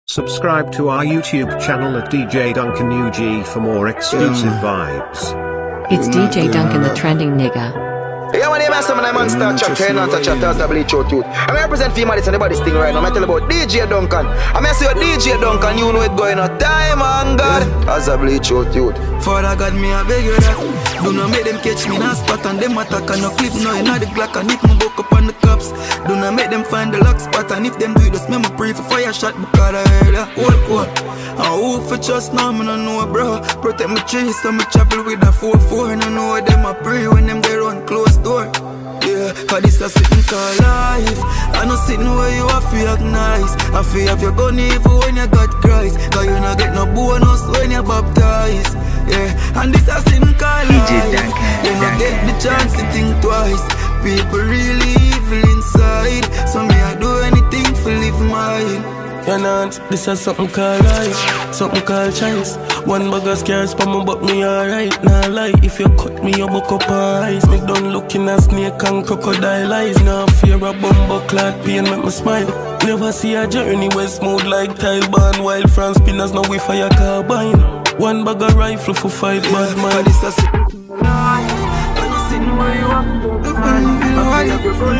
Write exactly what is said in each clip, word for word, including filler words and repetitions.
Subscribe to our YouTube channel at D J Duncan U G for more exclusive vibes. It's D J Duncan, the trending nigga. Yeah, my name is Simon, I'm on Star Chat, ten on Chat, Thursday, Bleach Out Youth. I'm represent female, it's anybody's thing right now. I'm tell about D J Duncan. I'm going to say D J Duncan, you know it going on. Time on God, as a Bleach Out Youth. Father God, me I beg you that. Do not make them catch me in a spot and them attack and no clip. No, you know the Glock and if me buck up on the cops. Do not make them find the lock spot and if them do it, just make me pray for fire shot because I heard that whole court. And who for trust now, me no know, bro. Protect my trees, so me travel with a four four. And I know them I pray when them they run close door. Yeah, cause this a sitting called life. I know sitting where you are feel nice. I feel have your gun even when you got Christ. Cause you not get no bonus when you baptized. Yeah, and this a sitting called life. You not get the chance to think twice. People really evil inside. So me I do anything for live mine. You know, this is something called life, something called choice. One bag of scars for me, but me alright. Nah lie, if you cut me, you buck up eyes. Me done looking at snake and crocodile eyes. Now fear a bumbo clad pain make me smile. Never see a journey where smooth like tile band. While France spinners now we fire carbine. One bag of rifle for fight bad man. This is life. When you see where you are, the fight, you know how you feel.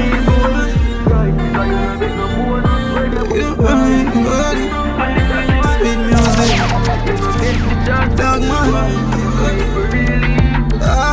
Sweet music, dog man. Ah.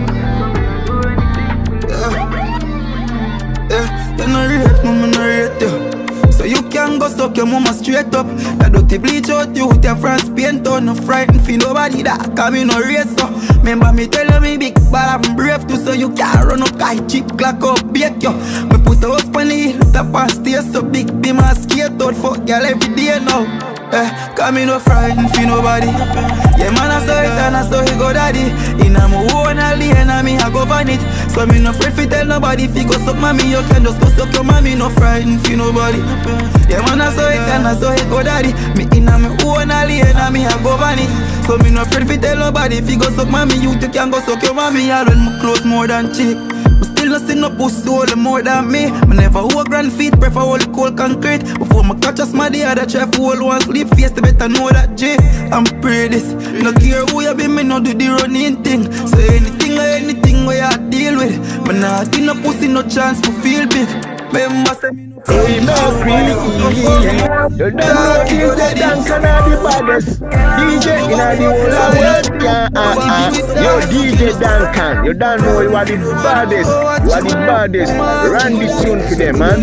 Yeah. Yeah. You no rate, mama no rate you. So you can go suck your mama straight up. That dirty bleach out you with your friends paint on. No frightened for nobody that come in no race so. Remember me tell me big but I'm brave too. So you can't run up guy cheap clock up bake you. Me put a house on the hill top and stay so big. Be my skate out for girl every day now. Eh, cause me no frightened for nobody. Yeah man I saw it and I saw he go daddy. In a my own lane and me I govern it. So me no afraid fi tell nobody. If you go suck mommy you can just go suck your mommy. No frightened for nobody. Yeah man I saw it and I saw he go daddy. Me in a my own lane and me I govern it. So me no afraid fi tell nobody. If you go suck mommy you too can go suck your mommy. I run my clothes more than cheap. Still no see no pussy hold more than me. Me never hold grand feet, prefer hold cold concrete. Before my catch a smaddy, I try to hold one sleep face. To better know that J, I'm pray this. No care who you be, me no do the running thing. So anything or anything where I deal with. Me nah see no pussy, no chance to feel big. Remember say me no hey, no free. You don't know D J Duncan are the baddest D J in the whole world. Yeah, uh, uh. Yo, D J Duncan, you don't know you are the baddest. You are the baddest. Run the tune for them, man.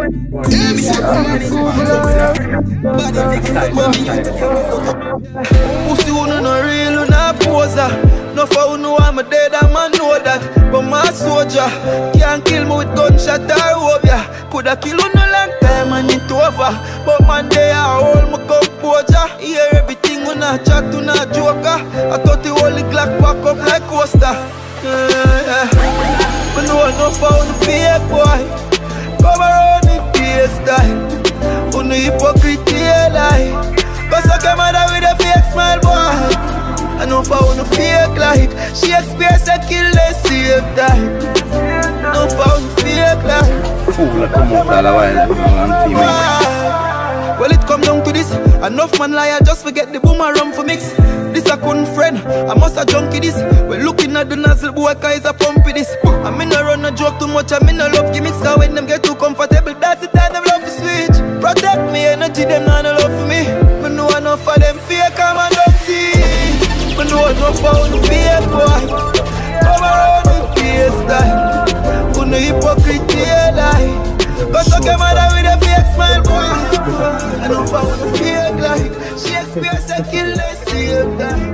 Pussy who no real, who no poser. No for who know I'm a dead, I'm a know that. But my soldier can't kill me with gunshot or rope, yeah. Coulda kill you no long time and it over. But man they are hold my composure. Hear everything when I chat to no joker. I thought the holy Glock pack up like coaster. Yeah, yeah. But no one no found the fake boy. Come around in P S style. Who no hypocrite lie. Cause I came out with a fake smile boy. I know found no fake life. Shakespeare said kill the same time. No found fake life. Well it come down to this. Enough man liar just forget the boomerang for mix. This a couldn't friend, I must a junkie this. We're looking at the nozzle boy cause it's a pumpy this. I mean I run a joke too much, I mean I love gimmicks. Cause when them get too comfortable, that's the time them love to switch. Protect me, energy them not no love for me. But no enough of them fake, I'm a don't see. But no enough of the fake boy. Come around with P S style. Who no hypocrite lie. Cause I came out with a fake smile boy. I don't follow the fake like Shakespeare said kill the same time.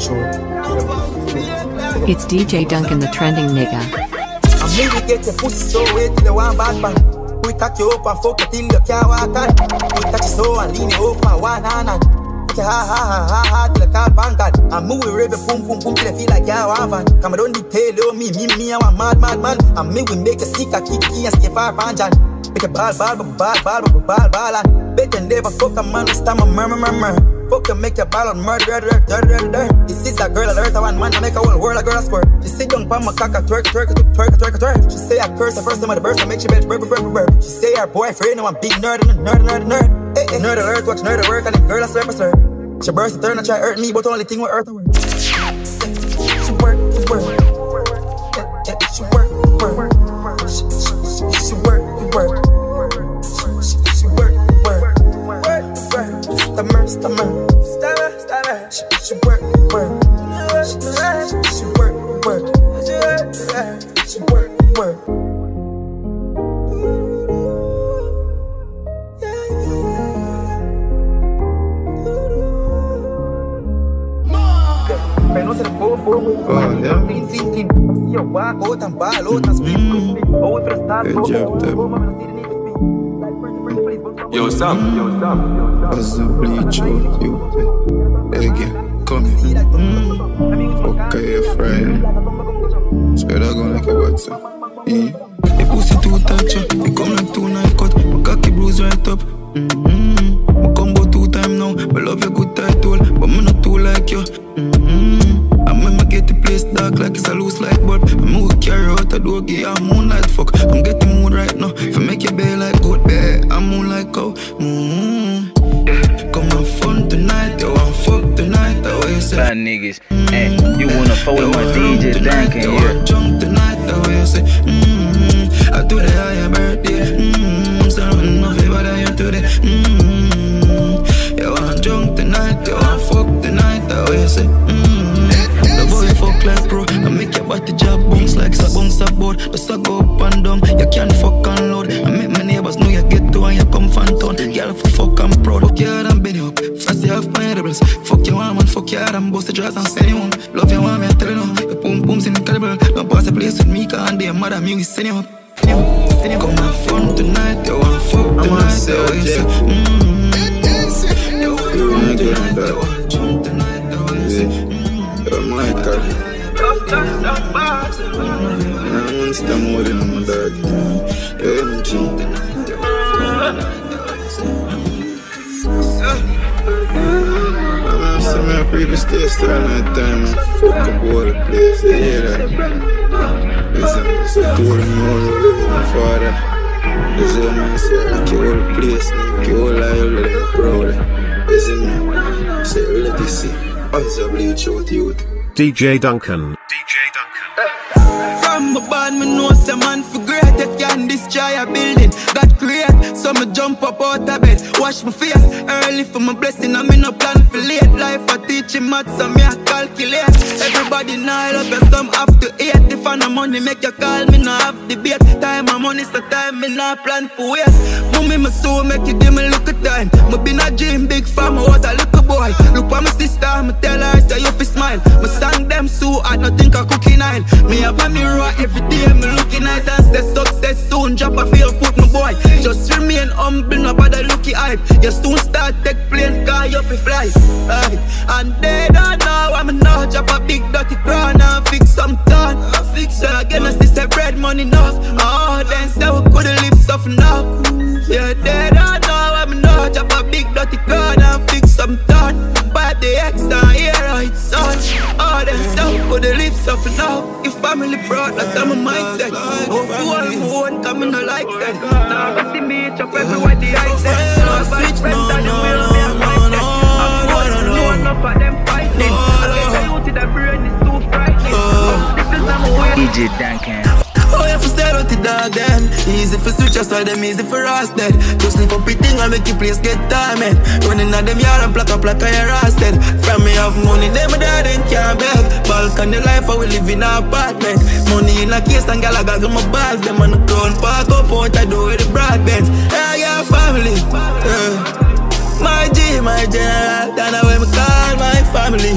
It's D J Duncan, the trending nigga. I'm maybe get your pussy so wet till you want bad man. We cock you up and fuck you till you can't walk on. We touch you so and lean you up and one hand on. Ha ha ha ha ha till you call pancard. And move with rave boom boom boom till you feel like you want van. Come on detail oh me, me, me, I'm a mad mad man. And me we make a stick a kick key and stay far from John. Make a ball, ball, ball, ball, ball, ball, ball, ball, and bet and never fuck a man, this time a murmur, murmur. Fuck and make a ball on murder, murder, murder, murder. This is a girl alert, I want man to make a whole world a girl a squirt. She sit down pan my cock a twerk, twerk, twerk, twerk, twerk. She say I curse the first time of the burst, I make she bitch, burp, burp, burp, burp. She say her boyfriend, now I'm big nerd, nerd, nerd, nerd. Hey, hey. Know the earth, watch, know the work, and the girl I swear for slur. She burst the turn and try hurt me, but only thing with earth I work. She work, she work. Yeah, yeah, she work, work. She, she, she work, work. She, she, she work, work. Work, work. Stammer, stammer. Stammer, stammer. She, she work, work. She, she, she work, work. She work, work. Oh, yeah. Good job, Deb. Yo, Sam. Yo, Sam. As the bleach out, you. Again, come here. Okay, Friday. So you're gonna make a bad sound. Yeah. Your pussy too tight, yeah. You come like two knife cut. My cocky bruise right up. Mm-hmm. My combo two time now. I love your good title, but me not too like you. Mm-hmm. And when I get the place dark like it's a loose light bulb, I'm gonna carry out a door, give you moonlight fuck. I'm getting mood right now. If I make your bed like goat bed, I'm moonlight cow. Mm-hmm. Yeah. Come on fun tonight, yo, I'm fuck tonight. The way you say bad niggas, hey, you wanna fuck with my D J Duncan, yeah. Drunk tonight, the way you say, mm-hmm. I do the higher birthday, mm-hmm. So I'm not favor that you today, mm-hmm. Yo, I'm drunk tonight, yo, I'm fuck tonight, the way you say, mm-hmm. The boy fuck like bro, I make your body job bounce like a bounce a board. Just a go up and down, you can't fuck and load. I make my neighbors know you get to and you come fan town. Girl for fuck I'm proud, fuck you hard and bend you up. Fast you have my edibles, fuck your woman, fuck your hard and bust the dress and send you home. Love your woman, I tell you now, your pum pum's incredible. Don't pass the place with me, cause they mother music send you up. Come have fun tonight, yo, I'm fuck tonight, yo, you say, mm-hmm. Yo, I'm drunk tonight, yo, you say, I'm like that. I want to stand more than I'm a dog. Yeah, I'm cheap. I'm some of my previous taste all night time. Fuck up all the place. You hear that? Listen, it's a tour and you all live with my father. This is my say, I kill all the place. I kill all I live proud. Listen, me. Say, let me see. What's a bleach out youth? D J Duncan. D J Duncan. From my band, me know some man for great. You can destroy a building. Got great, so me jump up out of bed. Wash my face early for my blessing. I'm in a plan for late life. I teach him maths, so me I calculate. Everybody now love you, some have to eat. If I no money, make you call me, no have debate. Time and money's the time, me not plan for waste. Mommy, my soul make you give me look at time. Me been a dream, big farm, I was a little boy. Look for my sister, me tell her, say you fi smile. Me sang them so hard, no think I cooking oil. Me have a mirror every day, me looking at and say success soon. Drop a fear foot, my boy. Just remain humble, no bother looky hype. You soon start take plane, car you fi fly. Aye. And they don't know, I'm now drop a big dirty crown and fix some town. I fix it again, I see say bread money enough. Oh, then say we couldn't live stuff now. Yeah, they don't know, I'm now drop a big dirty crown and fix some town. But the X down here, it's on. Oh, then say we couldn't live stuff now. If family proud, that's my mindset. Oh, you all who won't come in the like that. Now I see me chop everywhere the ice set. No switch, no, no, no, no, no. I'm going to enough of them fighting. I get the youth in the brain is too frightening. This is not my way. D J Duncan. Oh, you have to stay out the dog them. Easy for switch us, so them easy for us dead. Just sleep up thing and make your place get torment. Running at them yard and pluck up like I arrested. From me have money, them dad and can't beg. Balcony life, I will live in an apartment. Money in a case and gal I got my bags. Them on the ground, park up out, I do with the broadbent. I got family. Uh, my G, my general, that's how we call my family.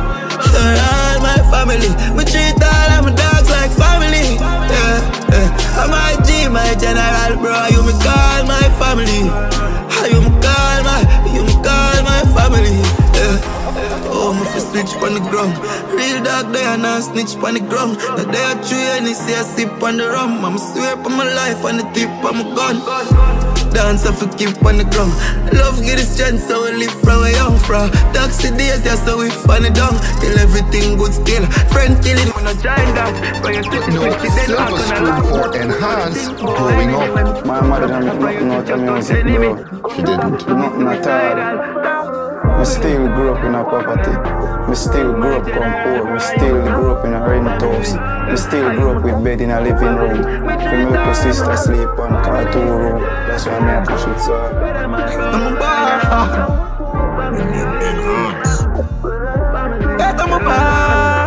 All my family, we treat all of my dogs like family. Yeah, yeah. I'm my G, my general, bro. You me call my family. You me call my, you me call my family. Yeah. Oh, my first switch on the ground. Real dog they are not snitch on the ground. Now they are true and they say I sip on the rum. I'm swear on my life on the tip of my gun. Dance off a keep on the ground. Love get the strength so we live from a young. from taxi days, that's how we find it down. Till everything good still. Friend killing, when I join that. No silver spoon for enhanced growing up. My mother done make nothing out of music, bro. She didn't. Nothing at all. We still grew up in a poverty. We still grew up come poor. We still grew up in a rent house. We still grew up with bed in a living room. We make our sister sleep on cartoon room. That's why I make a shit so. I'm a bar. I'm a bar.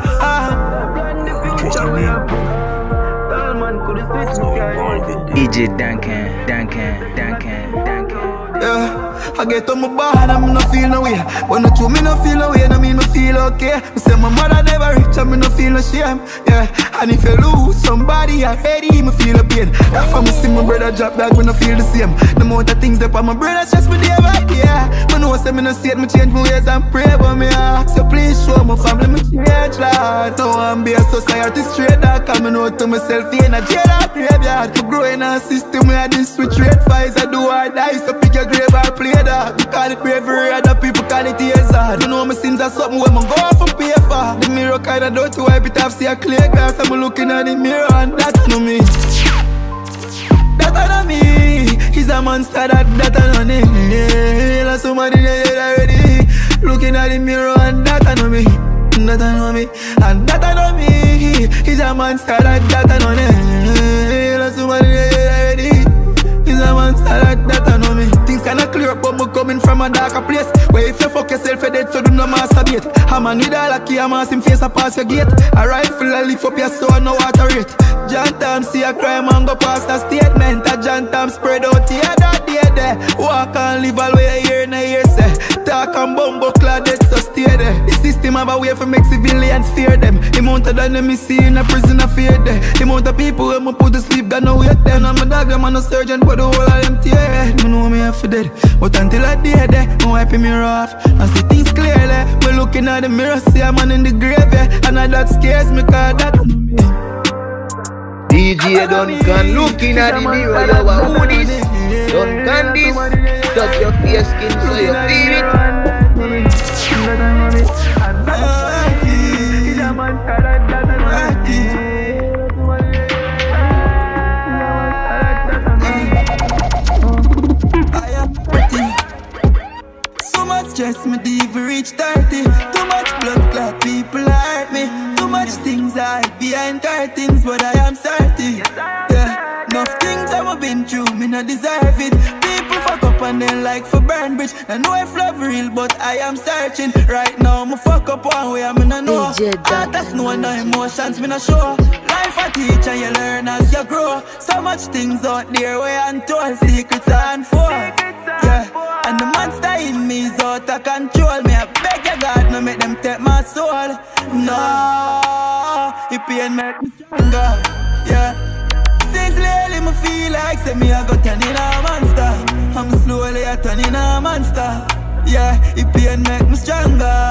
D J Duncan, Duncan, Duncan, Duncan. Yeah, I get on my bad and me no feel no way. But no true, me no feel no way, no mean me feel okay. Me say my mother never rich and me no feel no shame. Yeah, and if you lose somebody already, me feel a pain. If I see my brother drop back, me no feel the same. The amount of things that on my brother stress me day by day. Me know say me no see it, me change my ways and pray, but me ask so please show my family me change, Lord. Now I'm be a society straight dog, coming out to myself in a jail or graveyard. To grow in a system where this switch rate fights, I do or die, so pick your grave or play that. You call it bravery, other people call it hazard. You know my sins are something where I'm going from pay for. The mirror kinda dirty, wipe it off, see a clear glass. I'm looking at the mirror and that I know me. That I know me. He's a monster, that, that I know me. Like somebody there already. Looking at the mirror and that I know me. That I know me. And that I know me. He's a monster, that, that I know me. Like somebody there already. He's a monster, that, that I know me. Things kinda clear up, but me coming from a darker place. Where if you fuck yourself, you're dead, so do not masturbate. A man with a lucky, a man him face a pass your gate. A rifle, a lift up your soul, no water rate. John Tom see a crime and go past a statement. A John Tom spread out here, that day there. Walk and live all way here in a year, say. Talk and bumbo clad, dead, so stay there. The system have a way for make civilians fear them. The amount of them me see in a prison, I fear them. The amount of people who me put to sleep, got no wait them. I'm a dog, I'm a surgeon, but the whole of them tear. Me know me have for dead, but until I did there, I'm wiping me off and see things clearly. We're looking at the mirror, see a man in the grave, yeah. And that scares me, cause that D J Duncan looking at the mirror, yo, who this? Duncan this, touch your face skin so you feel it. So much stress, me diva reach thirty. Too much blood clot, people hurt me. Too much things I hide behind curtains, but I am certain. Yeah, enough things I've been through, me not deserve it. People fuck up and they like for burn bridge. I know if love real, but I am searching. Right now, me fuck up one way, I mean I know. Artists know no emotions, me not show. Life a teach and you learn as you grow. So much things out there where untold secrets are unfold. Yeah, and the monster in me is out of control. Me I beg your God, no make them take my soul. No, it pain make me stronger. Yeah, since lately me feel like say me I got turn in a monster. I'm slowly a turn in a monster. Yeah, it pain make me stronger.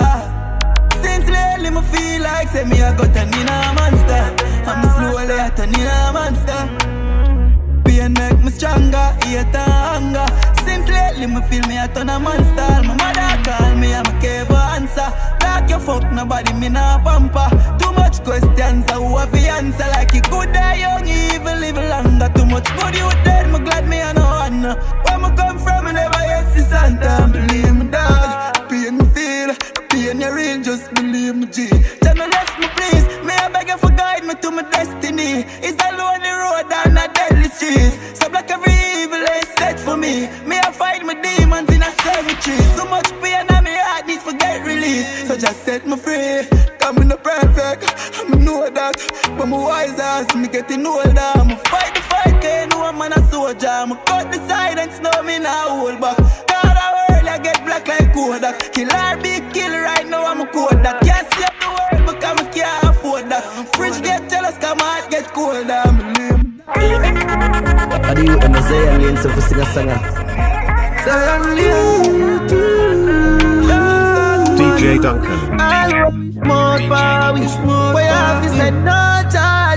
Since lately me feel like say me I got turn in a monster. I'm slowly a turn in a monster. Pain make me stronger, hate and hunger. Since lately me feel me a ton of monster. My mother call me, I'm a cave answer. Like you fuck nobody, me nah pamper. Too much questions, I who have the answer. Like you good die young, evil live longer. Too much good you dead, me glad me a no one. Where me come from, I never yet see Santa. Believe me dog, pain me feel, pain you real, just believe me G. Just no rest me please, me I beg you for guide me to my destiny. It's a lonely road and a deadly street. So black every evil is set for me. Me I fight my demons in a cemetery. So much pain and me heart needs to get released. So just set me free. Come in the perfect, I know that. But my wise ass, me getting older. I'ma fight the fight, can't know I'm a soldier. I'ma cut the silence, know me now hold back. God I world, I get black like Kodak. Kill or be kill right now, I'm a code that. Can't save the world, but I can't afford that. Fridge get jealous, come heart get colder. I do you them say and lean so for sing a song. D J Duncan. More power, we smoke. We have to say no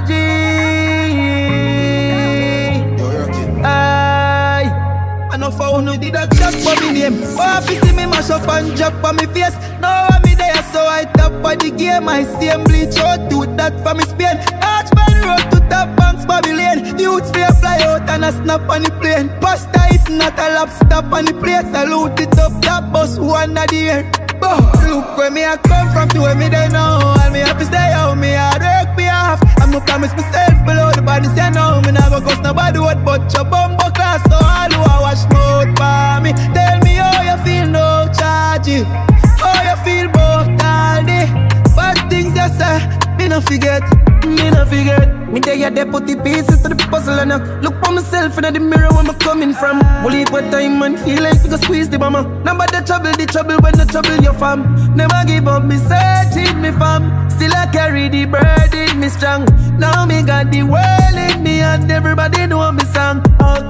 charging. I, I know for So no did a chat for me name. Oh, if you see me mash up and drop on me face. Now I'm me there, so I top of the game. I see him bleach out, do that for me Spain. Archman road to top banks, Babylon. Youths free fly out and a snap on the plane. Pasta is not a lap stop on the place. Salute it up, that bus one of the air. Oh, look where me I come from to where me they know. And me have to stay out, me hard work me off. I'ma promise myself below the body say no. Me never ghost nobody what but your bumbo class. So all who I wash mouth for me. Tell me how you feel, no charge you. How you feel about all day. Bad things you say, me no forget. Me no forget. Me there they put the pieces to the puzzle and I look for myself in the mirror where I'm coming from. Will it what time and feel like we go squeeze the bomber. Number the trouble, the trouble when the trouble your fam. Never give up, me searching me fam. Still I carry the burden, me strong. Now me got the world in me and everybody know me song.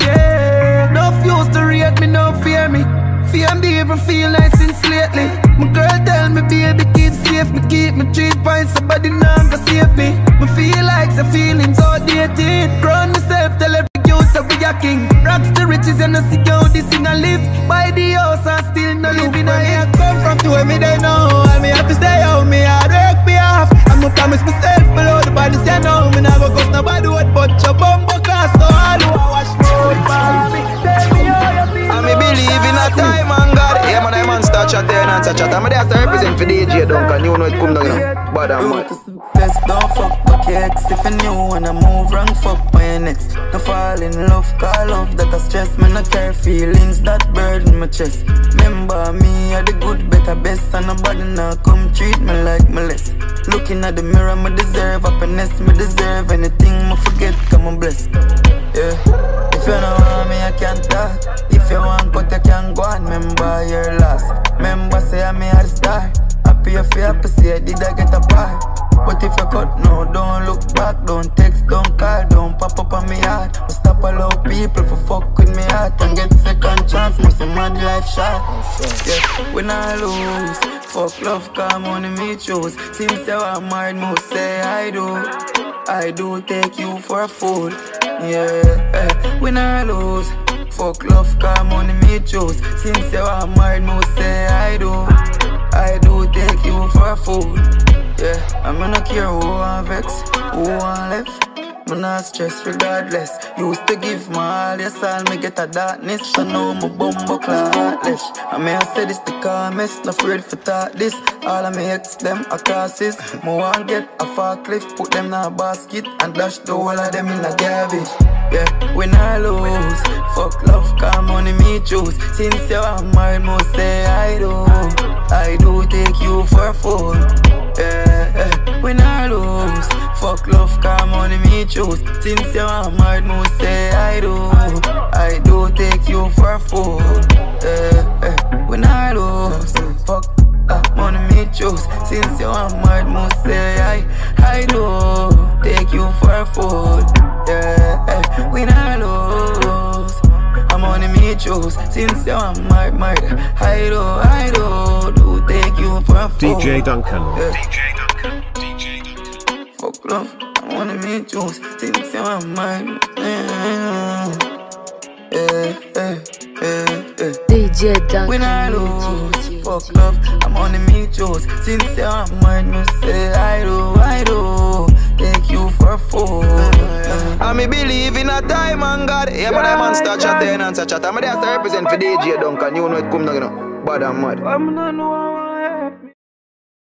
Okay, no fuse to rate me, no fear me. Fear me ever feel nice since lately. My girl tell me baby keep safe. Me keep my three points, somebody now go save me. Me feel like the feelings outdated. Grown myself, tell every youth that we are king. Rocks the riches and I see how this thing I live. Buy the house and still no living on it. I come from to where me they know. And me have to stay out, me hard work me off. I'ma promise myself below the body say no. Me never ghost nobody what but your bumbo class. So all who I wash more for me. Tell me how you feel. And me believe in a time and God. Yeah man, I man start chat there and start chat. I'm there to represent for D J Duncan. You know it come down, you know. Bad and mad. Best don't fuck back your ex. If you knew when I move wrong, fuck my next. No fall in love, call love that I stress. Me no care feelings that burden my chest. Remember me, I the good, better, best. And nobody now come treat me like my less. Looking at the mirror, me deserve happiness. Me deserve anything, me forget, come on bless. Yeah, if you don't want me, I can't talk. If you want, but you can go and remember your loss. Remember, say I'm a star. Happy if you happy, say did I get a bar? But if you cut, no, don't look back. Don't text, don't call, don't pop up on me heart. But stop allow people for fuck with me heart. And get second chance, must a mad life shot. Yeah, we not lose. Fuck love, come on and me choose. Since you are married, most say I do. I do take you for a fool. Yeah, eh, we not lose. Fuck love, come on and me choose. Since you are married, most say I do. I do take you for a fool. Yeah, I'm gonna care who I vex, who I left. I'm not stressed regardless. Used to give my all, yes, I'll me get a darkness. So now my bumbo heartless. I may have said it's the calmest, not afraid for talk this. All of me ex them are crosses. More want get a far cliff, put them in a basket and dash the whole of them in a garbage. Yeah, we not lose. Fuck love, come on and me choose. Since you are married, most say I do. I do take you for a fool. Yeah, yeah, we not lose. Fuck love, come on and me choose. Since you are married, most say I do. I do take you for a fool. Yeah, yeah, we not lose. Fuck that money me choose. Since you are married, most say I I do take you for a fool. Yeah, yeah, we not lose. I'm on me choose. Since you are married, married, I do, I do do take you for a fool. D J Duncan. Yeah. D J Duncan. D J Duncan. Fuck love, I'm on me choose. Since you are married, yeah, yeah, yeah, yeah. D J Duncan. We not lose. Fuck love, I'm on me choose. Since you are married, me say I do, I do take you for a fool. And me believe in a time and God. Yeah, man, I man start chat there and start chat. I'm there to represent for D J Duncan. You know it come down, you know. Bad and mad.